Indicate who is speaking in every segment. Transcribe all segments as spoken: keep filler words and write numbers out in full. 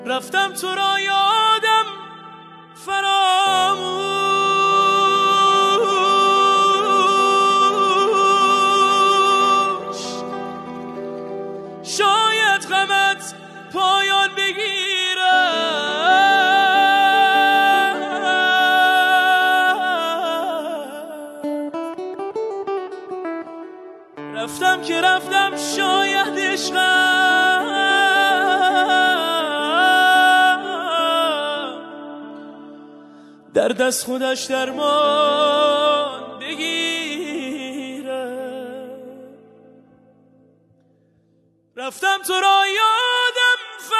Speaker 1: رفتم تو را یادم فراموش، شاید غمت پایان بگیره. رفتم که رفتم شاید عشقم در دست خودش درمان بگیره. رفتم تو را یادم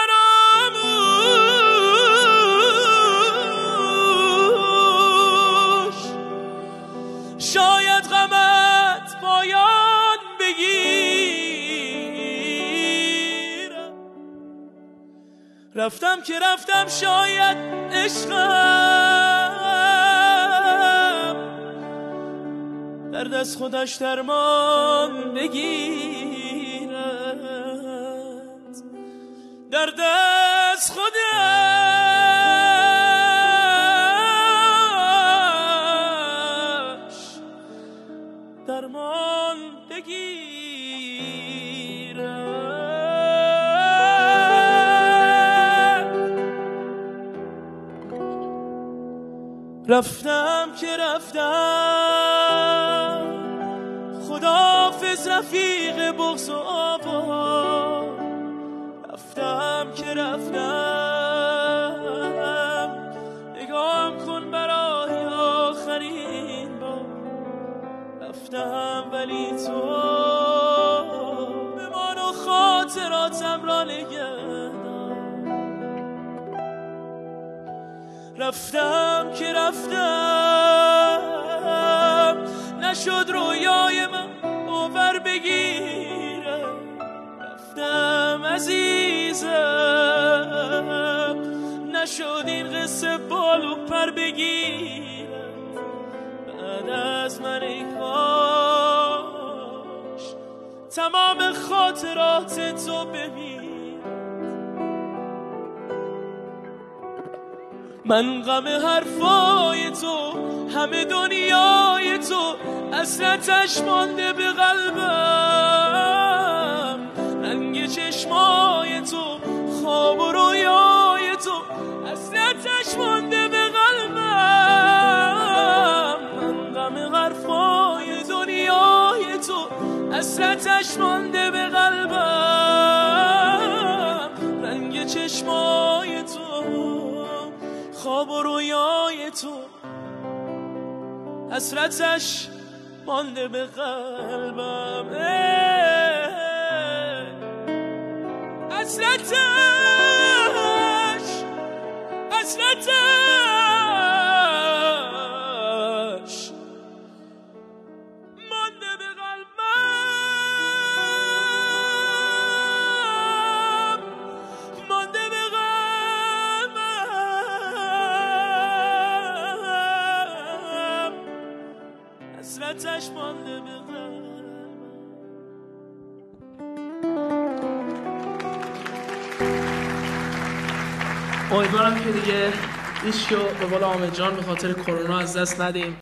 Speaker 1: فراموش، شاید غمت پایان بگیره. رفتم که رفتم شاید عشقم در دست خودش درمان بگیرد، در دست خودش درمان بگیرد. رفتم که رفتم خداحافظ رفیق بغض و آبا. رفتم که رفتم نگام کن برای آخرین بار. رفتم ولی تو بمان و خاطراتم را نگهدار. رفتم که رفتم نشد رویای من باور بگیره. رفتم عزیزم نشد این قصه بال و پر بگیره. بعد از من ای کاش تمام خاطرات تو ببین. من غم حرفای تو همه دنیای تو حسرتش مانده به قلبم. رنگ چشمای تو خواب و رویای تو حسرتش مانده به قلبم. من غم حرفای دنیای تو حسرتش مانده به قلبم. رنگ چشمای تو خواب و رویای تو حسرتش مانده به قلبم. حسرتش حسرتش مانده به قلبم. مانده به قلبم. حسرتش مانده به قلبم.
Speaker 2: امیدوارم که دیگه هیچ رو به قول حامد جان به خاطر کرونا از دست ندیم.